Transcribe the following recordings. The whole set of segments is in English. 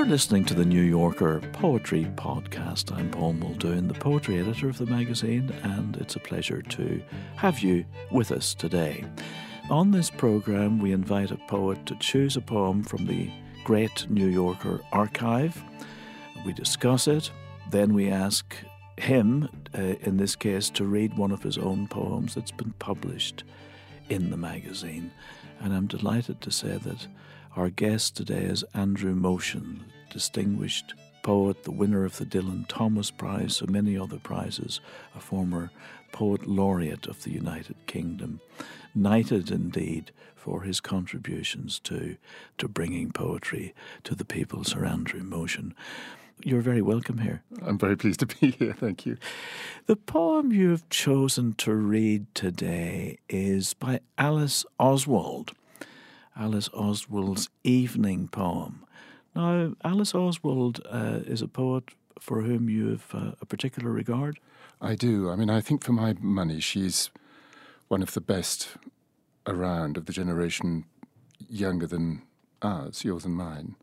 You're listening to the New Yorker Poetry Podcast. I'm Paul Muldoon, the poetry editor of the magazine, and it's a pleasure to have you with us today. On this programme, we invite a poet to choose a poem from the great New Yorker archive. We discuss it, then we ask him, in this case, to read one of his own poems that's been published in the magazine. And I'm delighted to say that our guest today is Andrew Motion, distinguished poet, the winner of the Dylan Thomas Prize, so many other prizes, a former poet laureate of the United Kingdom, knighted indeed for his contributions to bringing poetry to the people, Sir Andrew Motion. You're very welcome here. I'm very pleased to be here, thank you. The poem you have chosen to read today is by Alice Oswald. Alice Oswald's evening poem. Now, Alice Oswald is a poet for whom you have a particular regard. I do. I mean, I think for my money, she's one of the best around of the generation younger than ours, yours and mine,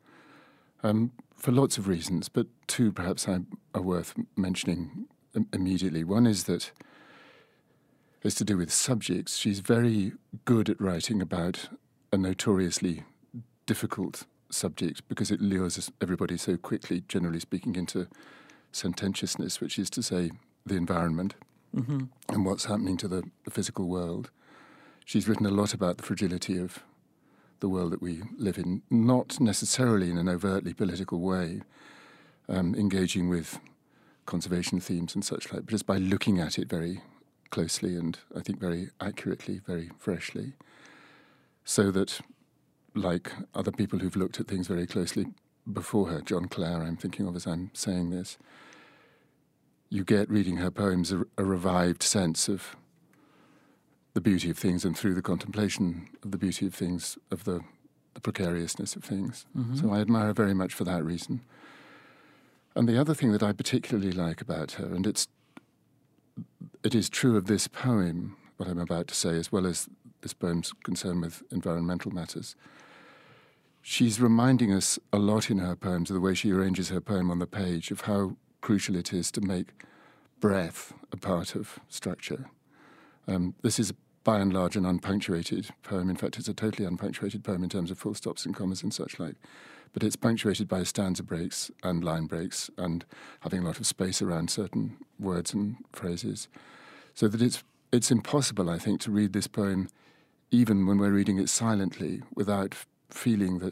for lots of reasons, but two perhaps are worth mentioning immediately. One is that it's to do with subjects. She's very good at writing about a notoriously difficult subject because it lures everybody so quickly, generally speaking, into sententiousness, which is to say the environment and what's happening to the physical world. She's written a lot about the fragility of the world that we live in, not necessarily in an overtly political way, engaging with conservation themes and such like, but just by looking at it very closely and I think very accurately, very freshly. So that, like other people who've looked at things very closely before her, John Clare I'm thinking of as I'm saying this, you get, reading her poems, a revived sense of the beauty of things and through the contemplation of the beauty of things, of the precariousness of things. So I admire her very much for that reason. And the other thing that I particularly like about her, and it is true of this poem, what I'm about to say, as well as this poem's concern with environmental matters. She's reminding us a lot in her poems, of the way she arranges her poem on the page, of how crucial it is to make breath a part of structure. This is by and large an unpunctuated poem. In fact, it's a totally unpunctuated poem in terms of full stops and commas and such like. But it's punctuated by stanza breaks and line breaks and having a lot of space around certain words and phrases. So that it's impossible, I think, to read this poem even when we're reading it silently without feeling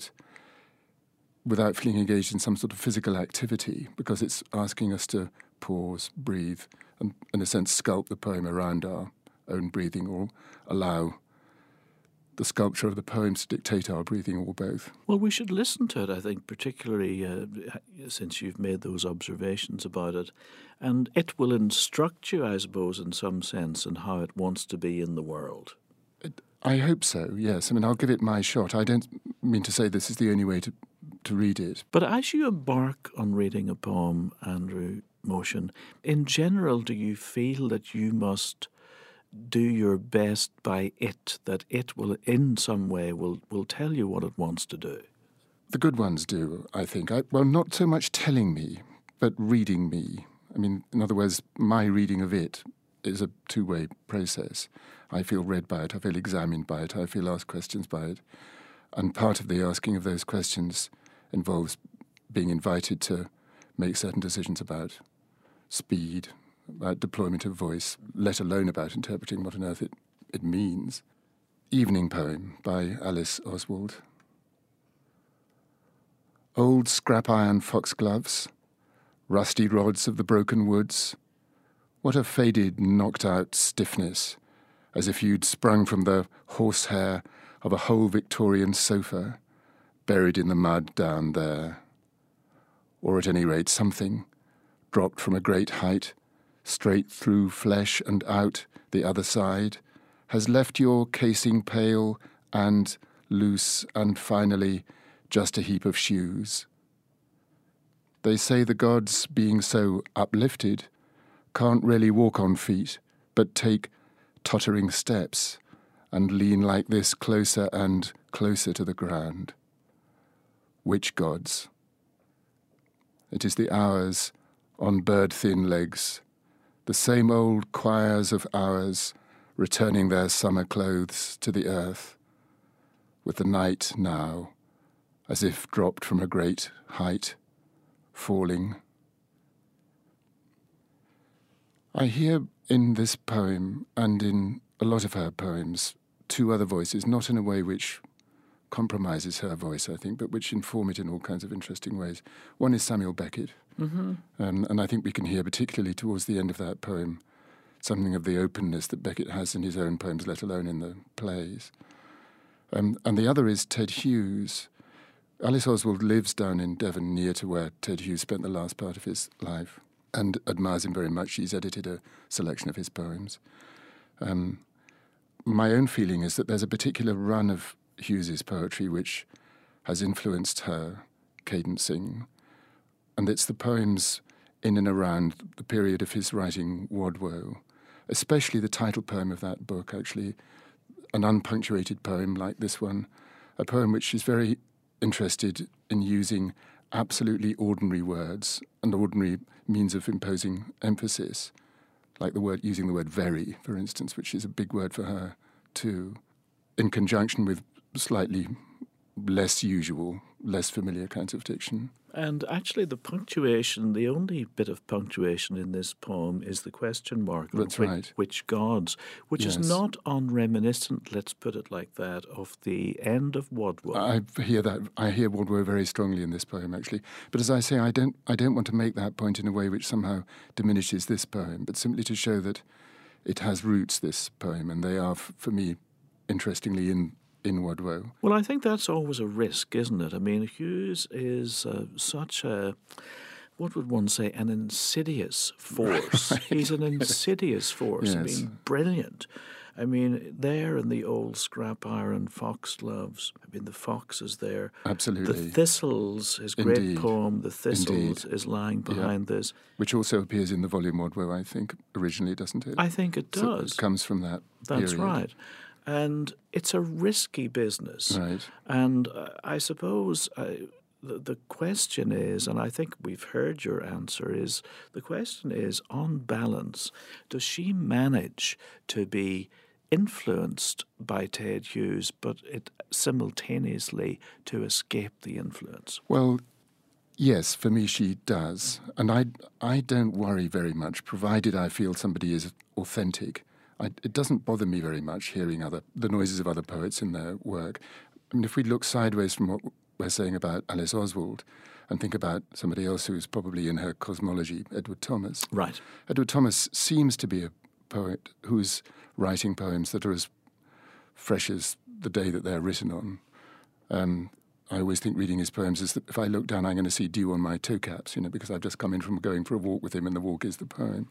engaged in some sort of physical activity, because it's asking us to pause, breathe, and in a sense sculpt the poem around our own breathing, or allow the sculpture of the poems to dictate our breathing, or both. Well, we should listen to it, I think, particularly since you've made those observations about it. And it will instruct you, I suppose, in some sense, in how it wants to be in the world. I hope so, yes. I mean, I'll give it my shot. I don't mean to say this is the only way to read it. But as you embark on reading a poem, Andrew Motion, in general, do you feel that you must do your best by it, that it will in some way will tell you what it wants to do? The good ones do, I think. Well, not so much telling me, but reading me. I mean, in other words, my reading of it is a two-way process. I feel read by it, I feel examined by it, I feel asked questions by it. And part of the asking of those questions involves being invited to make certain decisions about speed, about deployment of voice, let alone about interpreting what on earth it means. Evening Poem by Alice Oswald. Old scrap-iron foxgloves, rusty rods of the broken woods, what a faded, knocked-out stiffness, as if you'd sprung from the horsehair of a whole Victorian sofa, buried in the mud down there. Or at any rate something, dropped from a great height, straight through flesh and out the other side, has left your casing pale and loose and finally just a heap of shoes. They say the gods, being so uplifted, can't really walk on feet, but take tottering steps and lean like this closer and closer to the ground. Which gods? It is the hours on bird-thin legs, the same old choirs of hours returning their summer clothes to the earth, with the night now, as if dropped from a great height, falling. I hear in this poem, and in a lot of her poems, two other voices, not in a way which compromises her voice, I think, but which inform it in all kinds of interesting ways. One is Samuel Beckett, and I think we can hear, particularly towards the end of that poem, something of the openness that Beckett has in his own poems, let alone in the plays. And the other is Ted Hughes. Alice Oswald lives down in Devon, near to where Ted Hughes spent the last part of his life, and admires him very much. She's edited a selection of his poems. My own feeling is that there's a particular run of Hughes's poetry which has influenced her cadencing, and it's the poems in and around the period of his writing Wadwoe, especially the title poem of that book, actually, an unpunctuated poem like this one, a poem which is very interested in using absolutely ordinary words and ordinary means of imposing emphasis, like using the word very, for instance, which is a big word for her too, in conjunction with slightly less usual, less familiar kinds of diction. And actually the punctuation, the only bit of punctuation in this poem is the question mark. That's right. Which gods, which is not unreminiscent, let's put it like that, of the end of Wadwoe. I hear that. I hear Wadwoe very strongly in this poem, actually. But as I say, I don't want to make that point in a way which somehow diminishes this poem, but simply to show that it has roots, this poem, and they are, for me, interestingly, in Wadwoe. Well, I think that's always a risk, isn't it? I mean, Hughes is such a, what would one say, an insidious force. Right. He's an insidious force. Yes. I mean, brilliant. I mean, there in the old scrap iron foxgloves, I mean, the fox is there. Absolutely. The Thistles, his great poem, The Thistles, is lying behind this. Which also appears in the volume Wadwoe, I think, originally, doesn't it? I think it does. So it comes from that period. That's right. And it's a risky business. Right. And I suppose the question is, and I think we've heard your answer, is the question is, on balance, does she manage to be influenced by Ted Hughes, but simultaneously to escape the influence? Well, yes, for me she does. And I don't worry very much, provided I feel somebody is authentic. It doesn't bother me very much hearing the noises of other poets in their work. I mean, if we look sideways from what we're saying about Alice Oswald and think about somebody else who's probably in her cosmology, Edward Thomas. Right. Edward Thomas seems to be a poet who's writing poems that are as fresh as the day that they're written on. I always think reading his poems is that if I look down, I'm going to see dew on my toe caps, because I've just come in from going for a walk with him and the walk is the poem.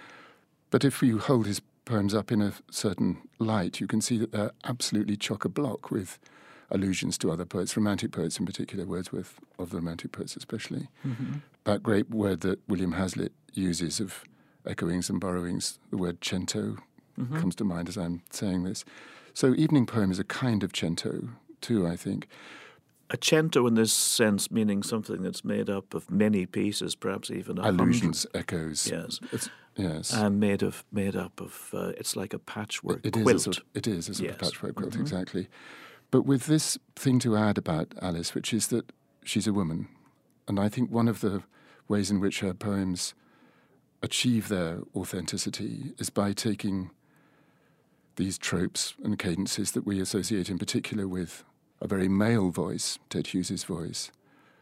But if you hold his poems up in a certain light, you can see that they're absolutely chock-a-block with allusions to other poets, romantic poets in particular, Wordsworth of the romantic poets especially. Mm-hmm. That great word that William Hazlitt uses of echoings and borrowings, the word cento, comes to mind as I'm saying this. So evening poem is a kind of cento too, I think. A cento in this sense meaning something that's made up of many pieces, perhaps even 100. Allusions, echoes. Yes. Yes. And made up of it's like a patchwork quilt. It is a sort of patchwork quilt, exactly. But with this thing to add about Alice, which is that she's a woman. And I think one of the ways in which her poems achieve their authenticity is by taking these tropes and cadences that we associate in particular with a very male voice, Ted Hughes' voice.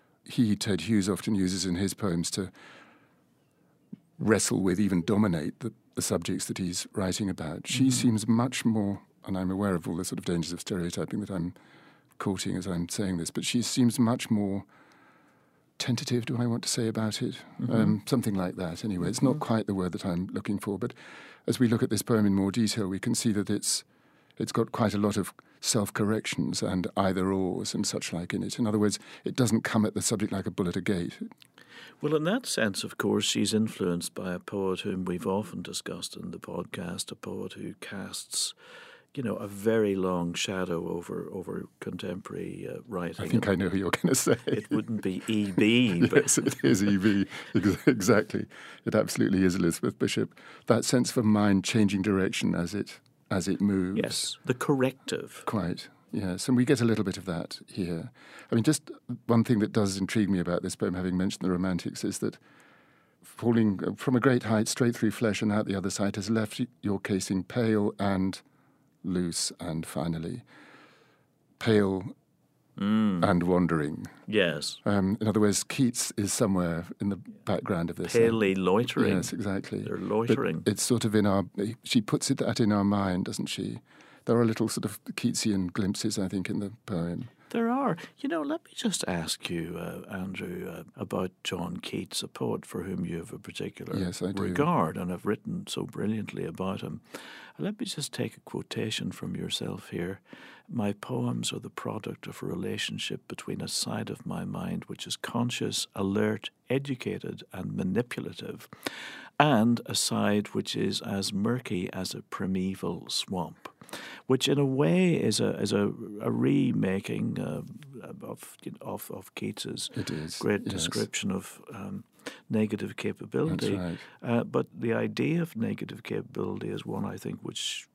Ted Hughes, often uses in his poems to wrestle with, even dominate the subjects that he's writing about. She seems much more, and I'm aware of all the sort of dangers of stereotyping that I'm courting as I'm saying this, but she seems much more tentative, do I want to say about it? Something like that, anyway. It's not quite the word that I'm looking for, but as we look at this poem in more detail, we can see that it's got quite a lot of self-corrections and either-ors and such like in it. In other words, it doesn't come at the subject like a bull at a gate. Well, in that sense, of course, she's influenced by a poet whom we've often discussed in the podcast, a poet who casts, a very long shadow over contemporary writing. I think I know who you're going to say. It wouldn't be E.B. but Yes, it is E.B. Exactly. It absolutely is Elizabeth Bishop. That sense of mind changing direction as it moves. Yes, the corrective. Quite, yes. And we get a little bit of that here. I mean, just one thing that does intrigue me about this poem, having mentioned the Romantics, is that falling from a great height straight through flesh and out the other side has left your casing pale and loose, and finally pale and wandering. Yes. In other words, Keats is somewhere in the background of this. Palely loitering. Yes, exactly. They're loitering. But it's sort of she puts that in our mind, doesn't she? There are little sort of Keatsian glimpses, I think, in the poem. There are. Let me just ask you, Andrew, about John Keats, a poet for whom you have a particular regard and have written so brilliantly about him. Let me just take a quotation from yourself here. My poems are the product of a relationship between a side of my mind which is conscious, alert, educated, and manipulative, and a side which is as murky as a primeval swamp, which in a way is a remaking of Keats's great description of negative capability. That's right. But the idea of negative capability is one, I think, which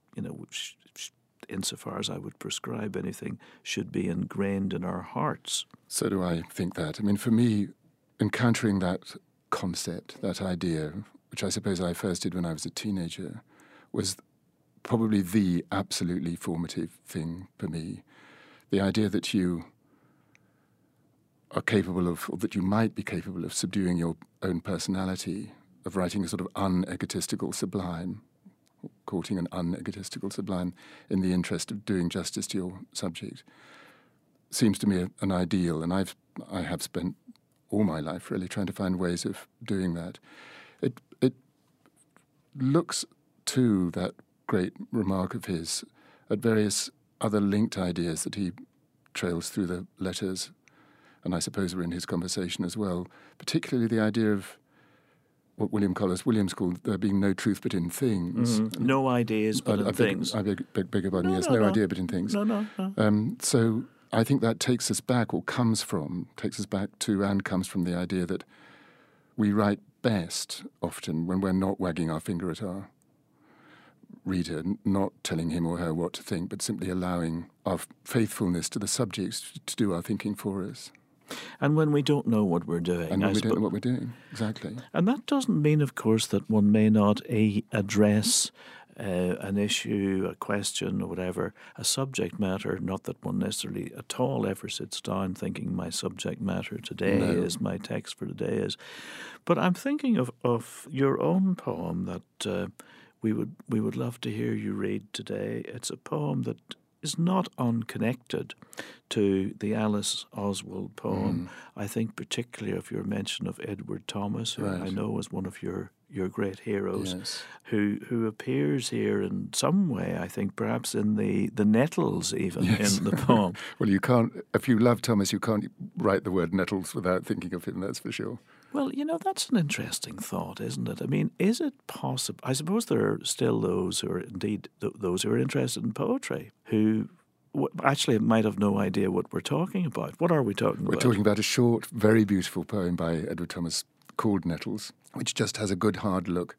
insofar as I would prescribe anything, should be ingrained in our hearts. So do I think that. I mean, for me, encountering that concept, that idea, which I suppose I first did when I was a teenager, was probably the absolutely formative thing for me. The idea that you are capable of, or that you might be capable of subduing your own personality, of writing a sort of unegotistical sublime, courting an unegotistical sublime in the interest of doing justice to your subject, seems to me an ideal, and I have spent all my life really trying to find ways of doing that. It looks to that great remark of his at various other linked ideas that he trails through the letters, and I suppose were in his conversation as well, particularly the idea of what William Collis Williams called there being no truth but in things. Mm-hmm. No ideas but in things. I beg your pardon, yes, no idea but in things. No. So I think that takes us back to and comes from the idea that we write best often when we're not wagging our finger at our reader, not telling him or her what to think, but simply allowing our faithfulness to the subjects to do our thinking for us. And when we don't know what we're doing. And when we don't know what we're doing, exactly. And that doesn't mean, of course, that one may not address an issue, a question or whatever, a subject matter, not that one necessarily at all ever sits down thinking my subject matter today is, my text for today is. But I'm thinking of your own poem that we would love to hear you read today. It's a poem that is not unconnected to the Alice Oswald poem. I think particularly of your mention of Edward Thomas, who I know is one of your great heroes, who appears here in some way, I think perhaps in the nettles even in the poem. Well, you can't, if you love Thomas, you can't write the word nettles without thinking of him, that's for sure. Well, that's an interesting thought, isn't it? I mean, is it possible? I suppose there are still those who are indeed those who are interested in poetry who actually might have no idea what we're talking about. What are we talking about? We're talking about a short, very beautiful poem by Edward Thomas called Nettles, which just has a good hard look,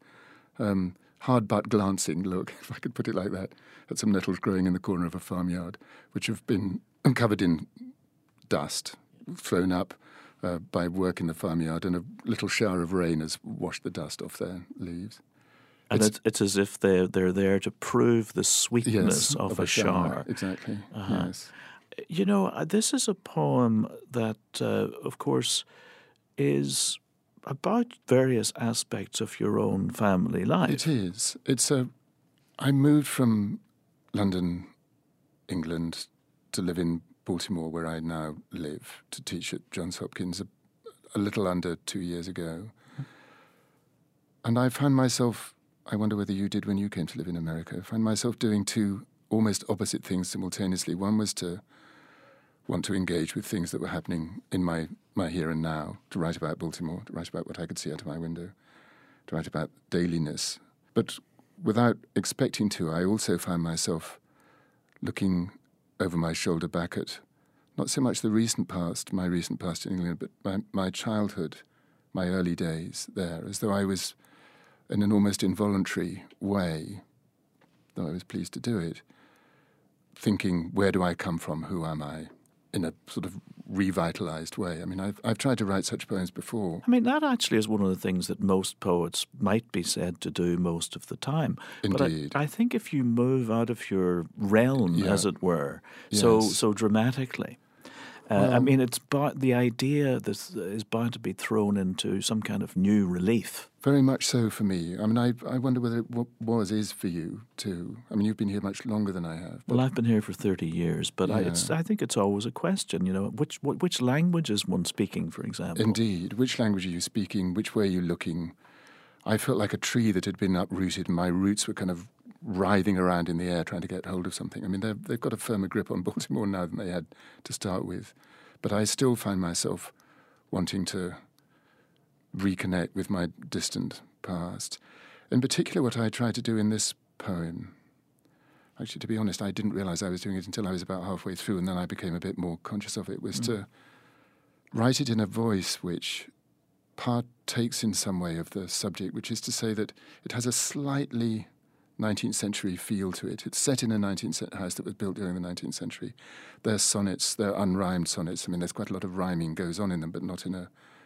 hard but glancing look, if I could put it like that, at some nettles growing in the corner of a farmyard, which have been covered in dust, thrown up by work in the farmyard, and a little shower of rain has washed the dust off their leaves. And it's as if they're there to prove the sweetness of a shower. Exactly, yes. This is a poem that, of course, is about various aspects of your own family life. It is. I moved from London, England, to live in Baltimore, where I now live, to teach at Johns Hopkins a little under 2 years ago. And I found myself, I wonder whether you did when you came to live in America, I found myself doing two almost opposite things simultaneously. One was to want to engage with things that were happening in my here and now, to write about Baltimore, to write about what I could see out of my window, to write about dailiness. But without expecting to, I also found myself looking over my shoulder back at not so much the recent past, my recent past in England, but my childhood, my early days there, as though I was, in an almost involuntary way, though I was pleased to do it, thinking, where do I come from, who am I, in a sort of revitalized way. I mean, I've tried to write such poems before. I mean, that actually is one of the things that most poets might be said to do most of the time. Indeed. But I think if you move out of your realm, as it were, so dramatically, I mean, the idea that is bound to be thrown into some kind of new relief. Very much so for me. I mean, I wonder whether it is for you too. I mean, you've been here much longer than I have. Well, I've been here for 30 years, but I think it's always a question, which language is one speaking, for example? Indeed. Which language are you speaking? Which way are you looking? I felt like a tree that had been uprooted and my roots were kind of writhing around in the air trying to get hold of something. I mean, they've got a firmer grip on Baltimore now than they had to start with. But I still find myself wanting to reconnect with my distant past. In particular, what I tried to do in this poem, actually, to be honest, I didn't realize I was doing it until I was about halfway through, and then I became a bit more conscious of it, was to write it in a voice which partakes in some way of the subject, which is to say that it has a slightly 19th century feel to it. It's set in a 19th century house that was built during the 19th century. They're sonnets, they're unrhymed sonnets. I mean, there's quite a lot of rhyming goes on in them, but not in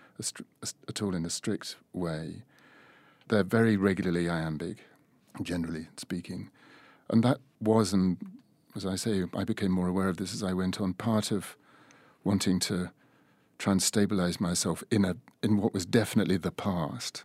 at all in a strict way. They're very regularly iambic, generally speaking. And that was, and as I say, I became more aware of this as I went on, part of wanting to try and stabilize myself in what was definitely the past,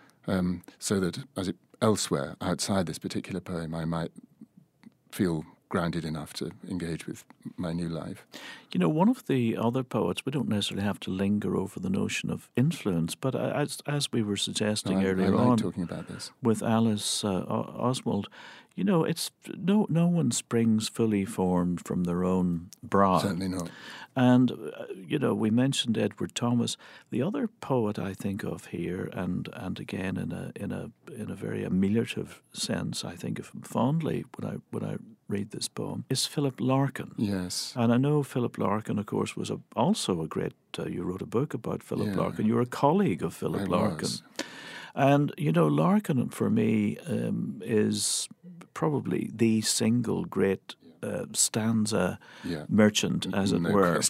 so that elsewhere, outside this particular poem, I might feel grounded enough to engage with my new life. You know, one of the other poets, we don't necessarily have to linger over the notion of influence, but as we were suggesting earlier I like on, talking about this. With Alice Oswald, you know, it's no one springs fully formed from their own brow. Certainly not. And we mentioned Edward Thomas. The other poet I think of here, and again in a very ameliorative sense, I think of him fondly when I read this poem, is Philip Larkin. Yes. And I know Philip Larkin, of course, was also a great. You wrote a book about Philip Larkin. You were a colleague of Philip Larkin. Was. And, Larkin, for me, is probably the single great stanza merchant, as it were.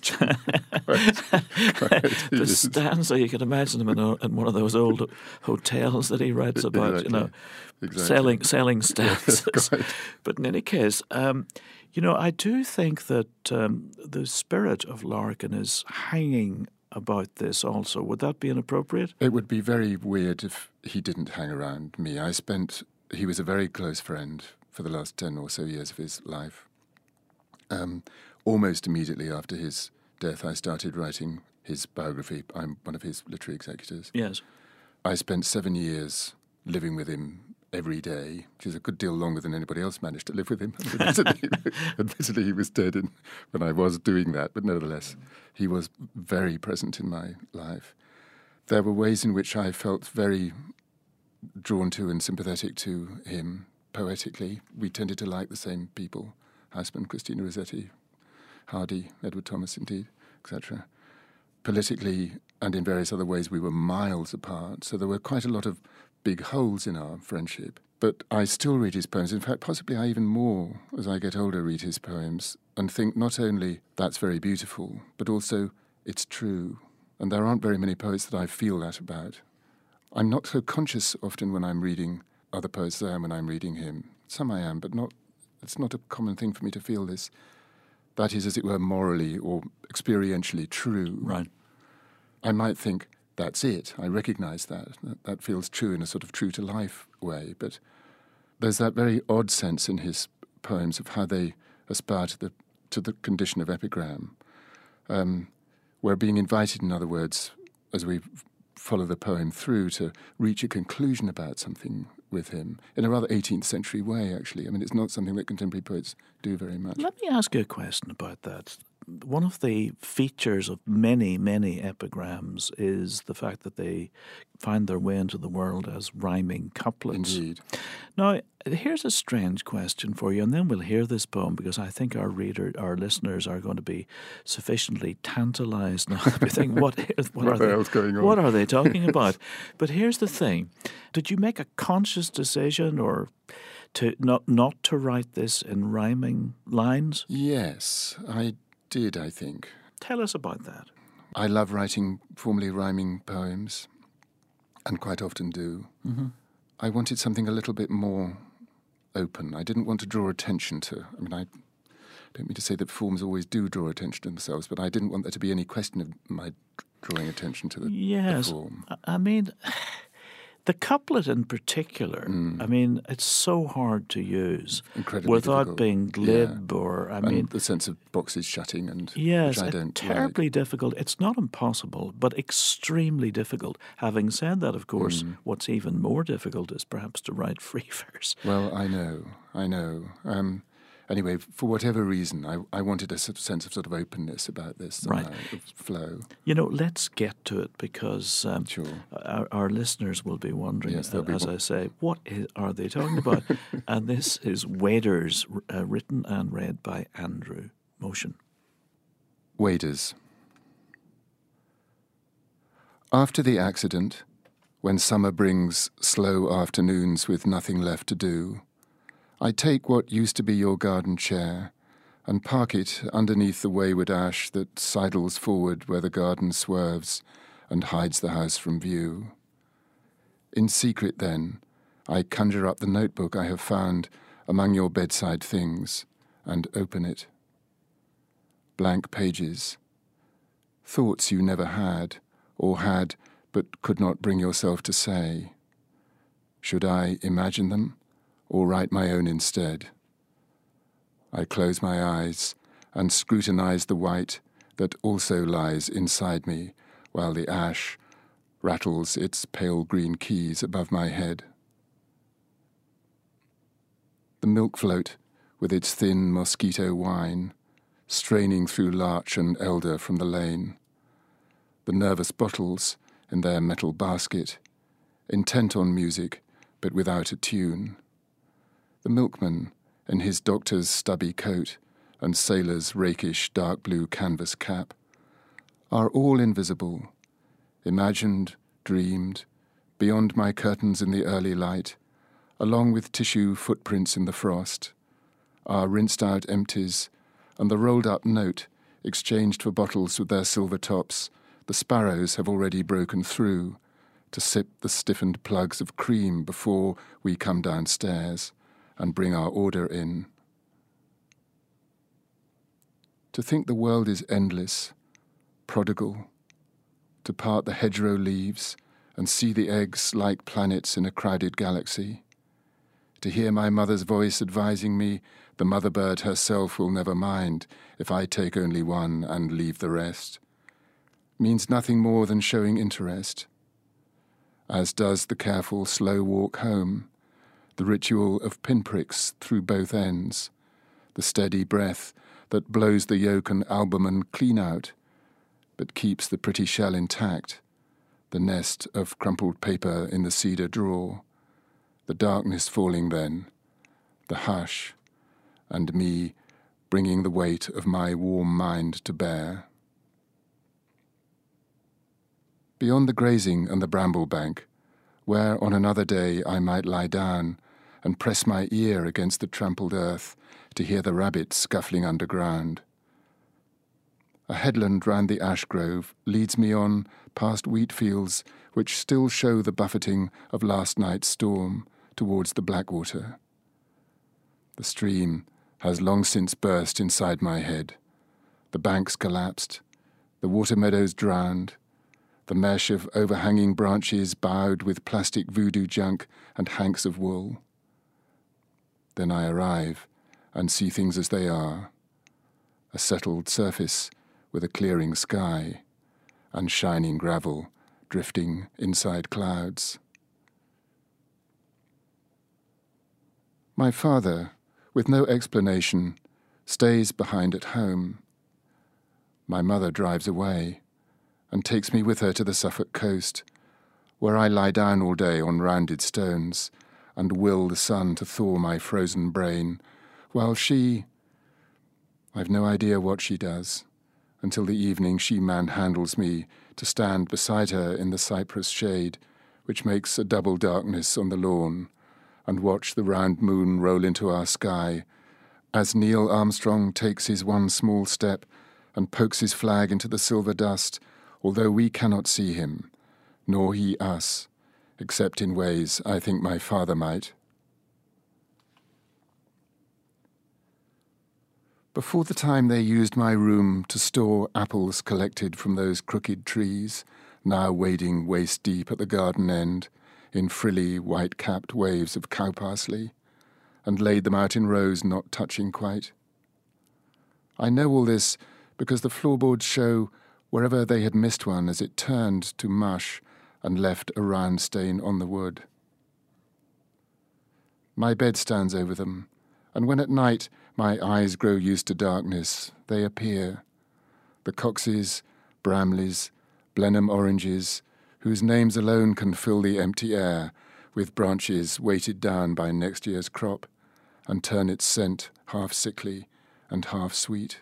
The stanza, you can imagine him in one of those old hotels that he writes about, exactly. selling stanzas. Yes, but in any case, I do think that the spirit of Larkin is hanging about this also. Would that be inappropriate? It would be very weird if he didn't hang around me. He was a very close friend for the last 10 or so years of his life. Almost immediately after his death, I started writing his biography. I'm one of his literary executors. Yes. I spent 7 years living with him every day, which is a good deal longer than anybody else managed to live with him. Admittedly, he was dead when I was doing that, but nevertheless, he was very present in my life. There were ways in which I felt very drawn to and sympathetic to him poetically. We tended to like the same people: Houseman, Christina Rossetti, Hardy, Edward Thomas, indeed, etc. Politically and in various other ways, we were miles apart, so there were quite a lot of big holes in our friendship. But I still read his poems. In fact, possibly I even more, as I get older, read his poems and think not only that's very beautiful, but also it's true. And there aren't very many poets that I feel that about. I'm not so conscious often when I'm reading other poets as I am when I'm reading him. Some I am, but it's not a common thing for me to feel this. That is, as it were, morally or experientially true. Right. I might think, that's it. I recognize that. That feels true in a sort of true-to-life way. But there's that very odd sense in his poems of how they aspire to the condition of epigram. We're being invited, in other words, as we follow the poem through, to reach a conclusion about something with him in a rather 18th century way, actually. I mean, it's not something that contemporary poets do very much. Let me ask you a question about that. one of the features of many, many epigrams is the fact that they find their way into the world as rhyming couplets. Indeed. Now, here's a strange question for you, and then we'll hear this poem because I think our listeners are going to be sufficiently tantalised now. They think, what are they talking about? But here's the thing. Did you make a conscious decision or to not to write this in rhyming lines? Yes, I did, I think. Tell us about that. I love writing formally rhyming poems, and quite often do. Mm-hmm. I wanted something a little bit more open. I didn't want to draw attention to... I mean, I don't mean to say that forms always do draw attention to themselves, but I didn't want there to be any question of my drawing attention to the form. I mean... The couplet in particular, I mean, it's so hard to use without difficult. Being glib or, I mean... the sense of boxes shutting and... Yes, which I don't terribly difficult. It's not impossible, but extremely difficult. Having said that, of course, what's even more difficult is perhaps to write free verse. Well, I know. Anyway, for whatever reason, I wanted a sense of sort of openness about this, right. Of flow. You know, let's get to it because Sure. our listeners will be wondering, yes, I say, what are they talking about? And this is Waders, written and read by Andrew Motion. Waders. After the accident, when summer brings slow afternoons with nothing left to do, I take what used to be your garden chair and park it underneath the wayward ash that sidles forward where the garden swerves and hides the house from view. In secret, then, I conjure up the notebook I have found among your bedside things and open it. Blank pages. Thoughts you never had, or had but could not bring yourself to say. Should I imagine them? Or write my own instead. I close my eyes and scrutinize the white that also lies inside me while the ash rattles its pale green keys above my head. The milk float with its thin mosquito wine straining through larch and elder from the lane. The nervous bottles in their metal basket, intent on music but without a tune. The milkman in his doctor's stubby coat and sailor's rakish dark blue canvas cap are all invisible, imagined, dreamed, beyond my curtains in the early light, along with tissue footprints in the frost, our rinsed-out empties and the rolled-up note exchanged for bottles with their silver tops the sparrows have already broken through to sip the stiffened plugs of cream before we come downstairs and bring our order in. To think the world is endless, prodigal, to part the hedgerow leaves and see the eggs like planets in a crowded galaxy, to hear my mother's voice advising me the mother bird herself will never mind if I take only one and leave the rest, means nothing more than showing interest, as does the careful slow walk home, the ritual of pinpricks through both ends, the steady breath that blows the yolk and albumen clean out, but keeps the pretty shell intact, the nest of crumpled paper in the cedar drawer, the darkness falling then, the hush, and me bringing the weight of my warm mind to bear. Beyond the grazing and the bramble bank, where on another day I might lie down and press my ear against the trampled earth to hear the rabbits scuffling underground. A headland round the ash grove leads me on past wheat fields which still show the buffeting of last night's storm towards the Blackwater. The stream has long since burst inside my head. The banks collapsed, the water meadows drowned, the mesh of overhanging branches bowed with plastic voodoo junk and hanks of wool. Then I arrive and see things as they are, a settled surface with a clearing sky and shining gravel drifting inside clouds. My father, with no explanation, stays behind at home. My mother drives away and takes me with her to the Suffolk coast, where I lie down all day on rounded stones and will the sun to thaw my frozen brain, while I've no idea what she does, until the evening she manhandles me to stand beside her in the cypress shade, which makes a double darkness on the lawn, and watch the round moon roll into our sky, as Neil Armstrong takes his one small step and pokes his flag into the silver dust, although we cannot see him, nor he us, except in ways I think my father might. Before the time they used my room to store apples collected from those crooked trees, now wading waist-deep at the garden end, in frilly, white-capped waves of cow parsley, and laid them out in rows not touching quite. I know all this because the floorboards show wherever they had missed one as it turned to mush and left a round stain on the wood. My bed stands over them, and when at night my eyes grow used to darkness, they appear. The Coxes, Bramleys, Blenheim oranges, whose names alone can fill the empty air with branches weighted down by next year's crop and turn its scent half sickly and half sweet.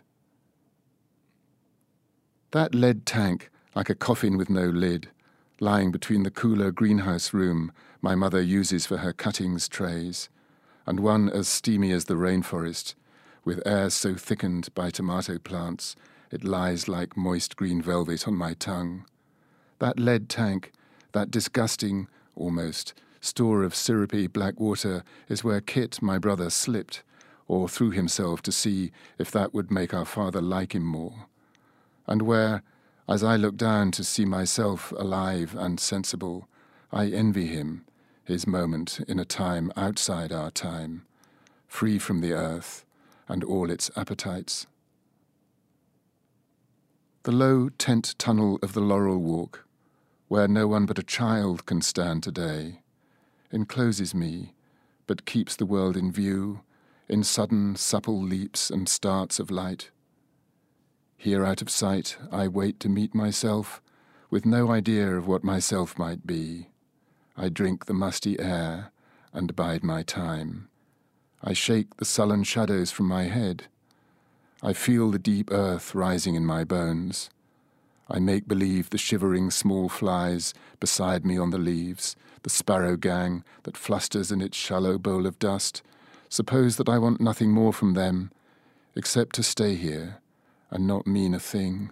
That lead tank, like a coffin with no lid, lying between the cooler greenhouse room my mother uses for her cuttings trays, and one as steamy as the rainforest, with air so thickened by tomato plants it lies like moist green velvet on my tongue. That lead tank, that disgusting, almost, store of syrupy black water is where Kit, my brother, slipped, or threw himself to see if that would make our father like him more, and where, as I look down to see myself alive and sensible, I envy him, his moment in a time outside our time, free from the earth and all its appetites. The low tent tunnel of the Laurel Walk, where no one but a child can stand today, encloses me, but keeps the world in view, in sudden, supple leaps and starts of light. Here out of sight, I wait to meet myself, with no idea of what myself might be. I drink the musty air and bide my time. I shake the sullen shadows from my head. I feel the deep earth rising in my bones. I make believe the shivering small flies beside me on the leaves, the sparrow gang that flusters in its shallow bowl of dust, suppose that I want nothing more from them, except to stay here and not mean a thing.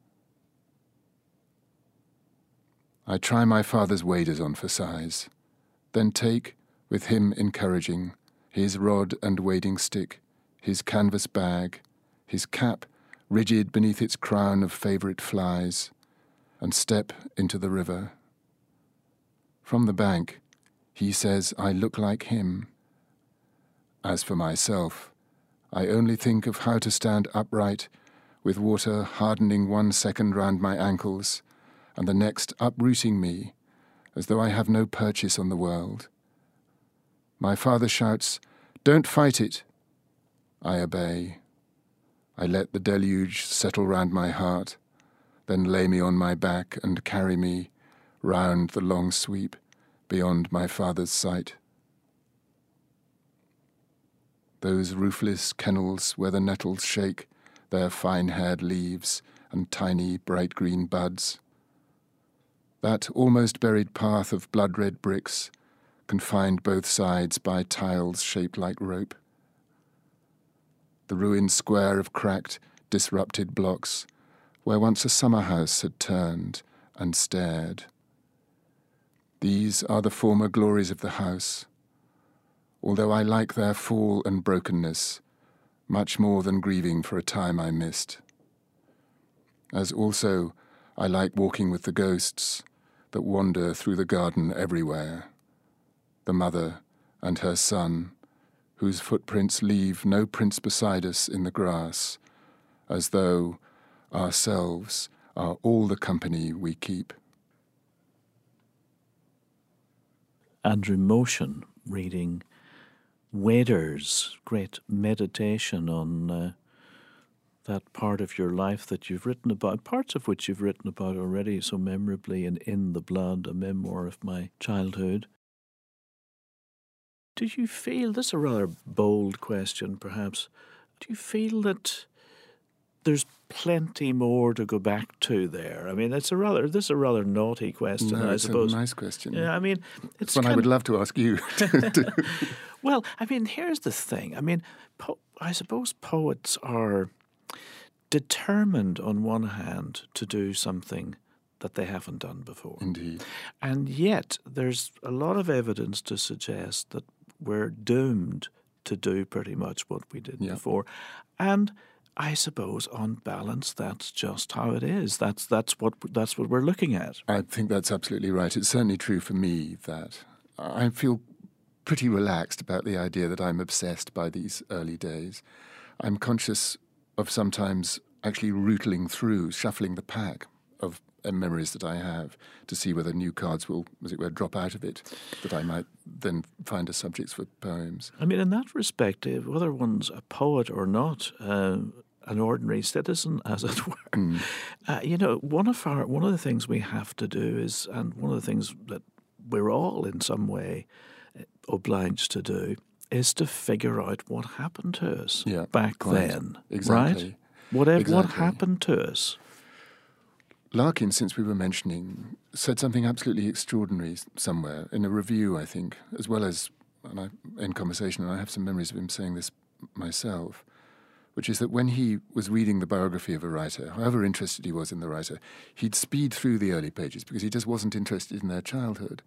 I try my father's waders on for size, then take, with him encouraging, his rod and wading stick, his canvas bag, his cap rigid beneath its crown of favourite flies, and step into the river. From the bank, he says I look like him. As for myself, I only think of how to stand upright, with water hardening 1 second round my ankles, and the next uprooting me, as though I have no purchase on the world. My father shouts, "Don't fight it!" I obey. I let the deluge settle round my heart, then lay me on my back and carry me round the long sweep beyond my father's sight. Those roofless kennels where the nettles shake their fine-haired leaves and tiny bright green buds. That almost buried path of blood-red bricks, confined both sides by tiles shaped like rope. The ruined square of cracked, disrupted blocks, where once a summer house had turned and stared. These are the former glories of the house, although I like their fall and brokenness much more than grieving for a time I missed. As also I like walking with the ghosts that wander through the garden everywhere, the mother and her son, whose footprints leave no prints beside us in the grass, as though ourselves are all the company we keep. Andrew Motion reading Waders, great meditation on that part of your life that you've written about, parts of which you've written about already so memorably in the Blood, a memoir of my childhood. Do you feel, this is a rather bold question perhaps, do you feel that there's plenty more to go back to there? I mean, this is a rather naughty question, No, I it's suppose. a nice question. Yeah, I mean, it's one I would love to ask you. Well, I mean, here's the thing. I mean, I suppose poets are determined on one hand to do something that they haven't done before. Indeed. And yet there's a lot of evidence to suggest that we're doomed to do pretty much what we did before. And I suppose on balance that's just how it is. That's what we're looking at. I think that's absolutely right. It's certainly true for me that I feel pretty relaxed about the idea that I'm obsessed by these early days. I'm conscious of sometimes actually rootling through, shuffling the pack of memories that I have to see whether new cards will, as it were, drop out of it, that I might then find as subjects for poems. I mean, in that respect, whether one's a poet or not, an ordinary citizen, as it were, one of the things we have to do is, and one of the things that we're all in some way obliged to do, is to figure out what happened to us back then. Exactly. Right? What happened to us? Larkin, since we were mentioning, said something absolutely extraordinary somewhere in a review, I think, as well as in conversation, and I have some memories of him saying this myself, which is that when he was reading the biography of a writer, however interested he was in the writer, he'd speed through the early pages because he just wasn't interested in their childhood.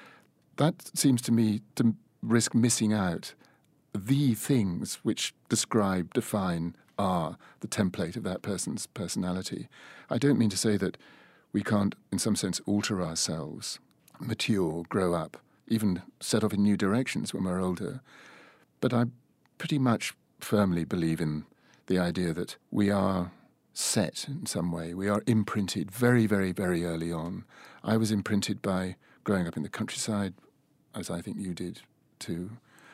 That seems to me to risk missing out the things which define, are the template of that person's personality. I don't mean to say that we can't, in some sense, alter ourselves, mature, grow up, even set off in new directions when we're older. But I pretty much firmly believe in the idea that we are set in some way. We are imprinted very, very, very early on. I was imprinted by growing up in the countryside, as I think you did too.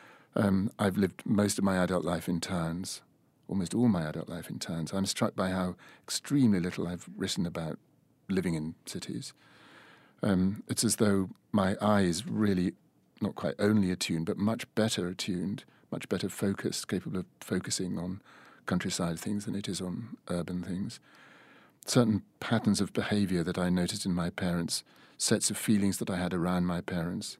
I've lived most of my adult life in towns, almost all my adult life in towns. I'm struck by how extremely little I've written about living in cities. It's as though my eye is really not quite only attuned, but much better attuned, much better focused, capable of focusing on countryside things than it is on urban things. Certain patterns of behaviour that I noticed in my parents, sets of feelings that I had around my parents,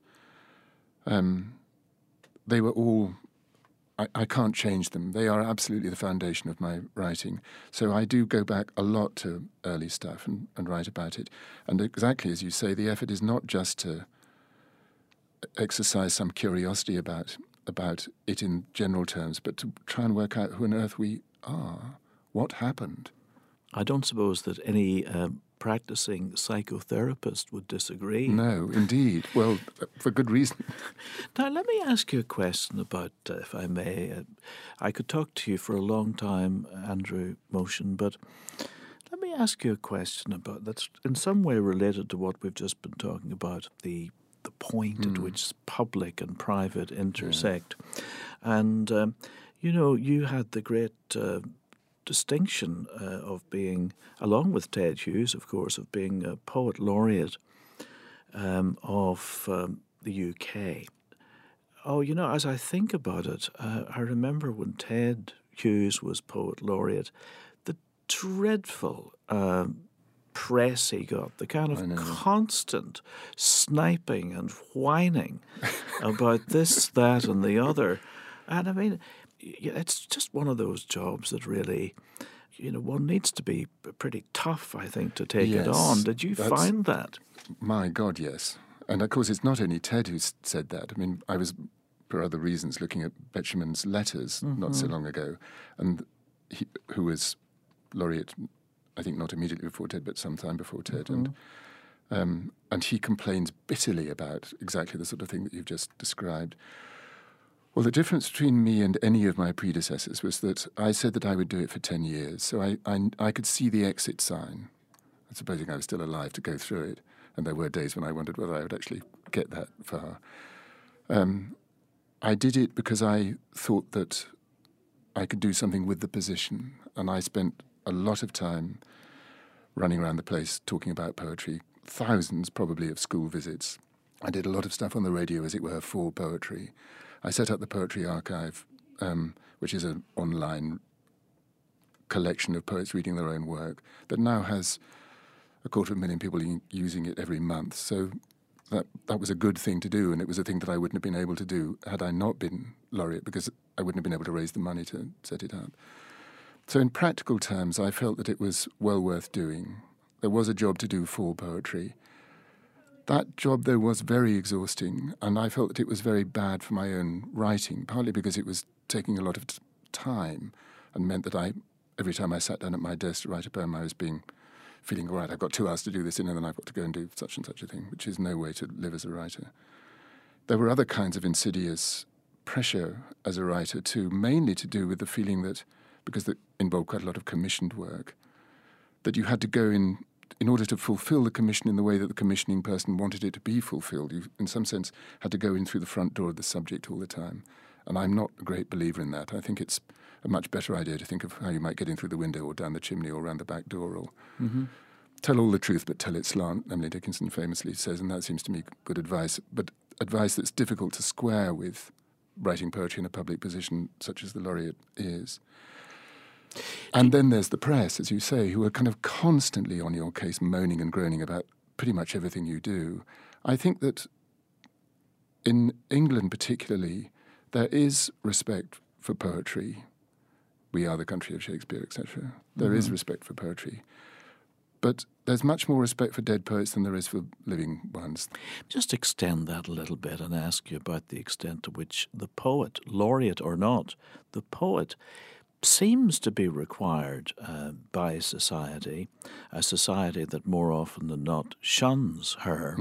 they were all, I can't change them. They are absolutely the foundation of my writing. So I do go back a lot to early stuff and write about it. And exactly as you say, the effort is not just to exercise some curiosity about it in general terms, but to try and work out who on earth we are, what happened. I don't suppose that any practicing psychotherapist would disagree. No, indeed. Well, for good reason. Now, let me ask you a question about, if I may. I could talk to you for a long time, Andrew Motion, but let me ask you a question about that's in some way related to what we've just been talking about, the point at which public and private intersect. And, you had the great distinction of being, along with Ted Hughes, of course, of being a poet laureate of the UK. Oh, as I think about it, I remember when Ted Hughes was poet laureate, the dreadful press he got, the kind of constant sniping and whining about this, that, and the other. And I mean, it's just one of those jobs that really, one needs to be pretty tough, I think, to take it on. Did you find that? My God, yes. And of course, it's not only Ted who said that. I mean, I was, for other reasons, looking at Betjeman's letters not so long ago, and who was laureate, I think not immediately before Ted, but sometime before Ted. And he complains bitterly about exactly the sort of thing that you've just described. Well, the difference between me and any of my predecessors was that I said that I would do it for 10 years, so I could see the exit sign, supposing I was still alive to go through it, and there were days when I wondered whether I would actually get that far. I did it because I thought that I could do something with the position. And I spent a lot of time running around the place talking about poetry, thousands probably of school visits. I did a lot of stuff on the radio, as it were, for poetry. I set up the Poetry Archive, which is an online collection of poets reading their own work that now has 250,000 people using it every month. So that was a good thing to do, and it was a thing that I wouldn't have been able to do had I not been laureate, because I wouldn't have been able to raise the money to set it up. So in practical terms, I felt that it was well worth doing. There was a job to do for poetry. That job, though, was very exhausting, and I felt that it was very bad for my own writing, partly because it was taking a lot of time and meant that every time I sat down at my desk to write a poem, I was feeling, all right, I've got 2 hours to do this in, and then I've got to go and do such and such a thing, which is no way to live as a writer. There were other kinds of insidious pressure as a writer, too, mainly to do with the feeling that, because it involved quite a lot of commissioned work, that you had to go in order to fulfill the commission in the way that the commissioning person wanted it to be fulfilled. You, in some sense, had to go in through the front door of the subject all the time. And I'm not a great believer in that. I think it's a much better idea to think of how you might get in through the window or down the chimney or around the back door, or tell all the truth but tell it slant, Emily Dickinson famously says, and that seems to me good advice, but advice that's difficult to square with writing poetry in a public position such as the laureate is. And then there's the press, as you say, who are kind of constantly on your case, moaning and groaning about pretty much everything you do. I think that in England particularly, there is respect for poetry. We are the country of Shakespeare, etc. There is respect for poetry. But there's much more respect for dead poets than there is for living ones. Just extend that a little bit and ask you about the extent to which the poet, laureate or not, the poet seems to be required by society, a society that more often than not shuns her,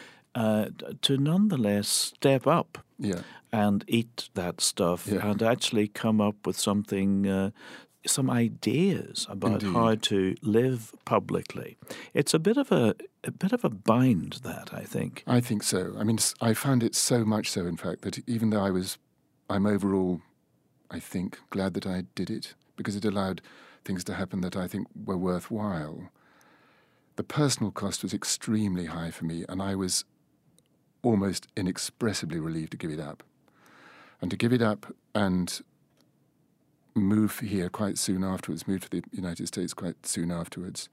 to nonetheless step up and eat that stuff and actually come up with something, some ideas about how to live publicly. It's a bit of a bind, that, I think. I think so. I mean, I found it so much so, in fact, that even though I'm overall, I think, glad that I did it, because it allowed things to happen that I think were worthwhile. The personal cost was extremely high for me, and I was almost inexpressibly relieved to give it up. And to give it up and move here quite soon afterwards, move to the United States quite soon afterwards,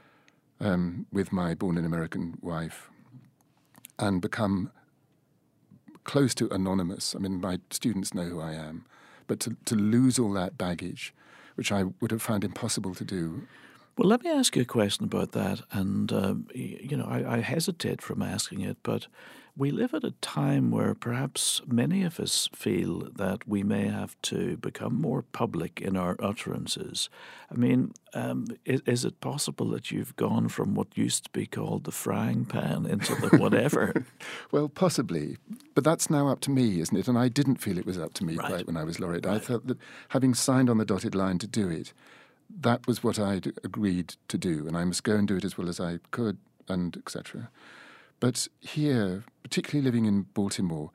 with my born-in-American wife, and become close to anonymous. I mean, my students know who I am. But to lose all that baggage, which I would have found impossible to do. Well, let me ask you a question about that. And, I hesitate from asking it, but we live at a time where perhaps many of us feel that we may have to become more public in our utterances. I mean, is it possible that you've gone from what used to be called the frying pan into the whatever? Well, possibly. But that's now up to me, isn't it? And I didn't feel it was up to me quite when I was laureate. I felt that having signed on the dotted line to do it, that was what I'd agreed to do, and I must go and do it as well as I could, and etc. But here, particularly living in Baltimore,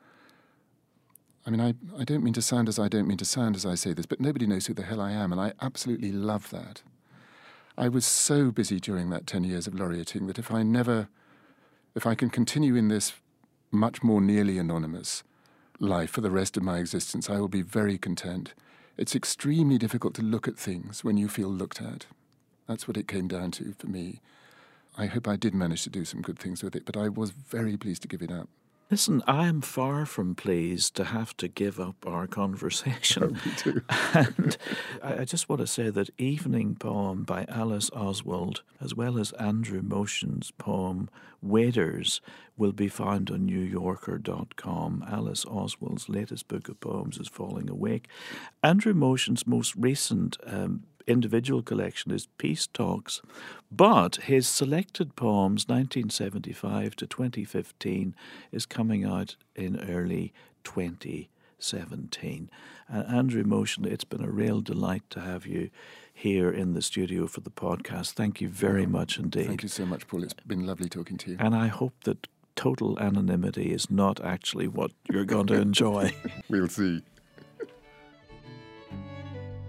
I mean, I don't mean to sound as I don't mean to sound as I say this, but nobody knows who the hell I am, and I absolutely love that. I was so busy during that 10 years of laureating that if I can continue in this much more nearly anonymous life for the rest of my existence, I will be very content. It's extremely difficult to look at things when you feel looked at. That's what it came down to for me. I hope I did manage to do some good things with it, but I was very pleased to give it up. Listen, I am far from pleased to have to give up our conversation. Oh, me too. And I just want to say that Evening Poem by Alice Oswald, as well as Andrew Motion's poem Waders, will be found on NewYorker.com. Alice Oswald's latest book of poems is Falling Awake. Andrew Motion's most recent individual collection is Peace Talks, but his selected poems 1975 to 2015 is coming out in early 2017. Andrew Motion, it's been a real delight to have you here in the studio for the podcast. Thank you very much indeed. Thank you so much, Paul. It's been lovely talking to you. And I hope that total anonymity is not actually what you're going to enjoy. We'll see.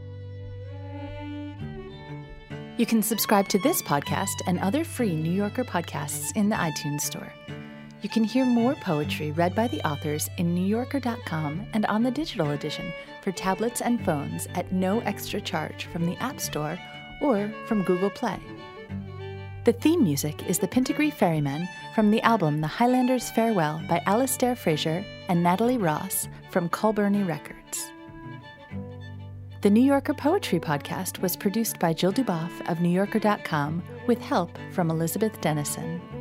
You can subscribe to this podcast and other free New Yorker podcasts in the iTunes Store. You can hear more poetry read by the authors in NewYorker.com and on the digital edition for tablets and phones at no extra charge from the App Store or from Google Play. The theme music is The Pintigree Ferrymen from the album The Highlander's Farewell by Alastair Fraser and Natalie Ross from Culburnie Records. The New Yorker Poetry Podcast was produced by Jill Duboff of NewYorker.com with help from Elizabeth Dennison.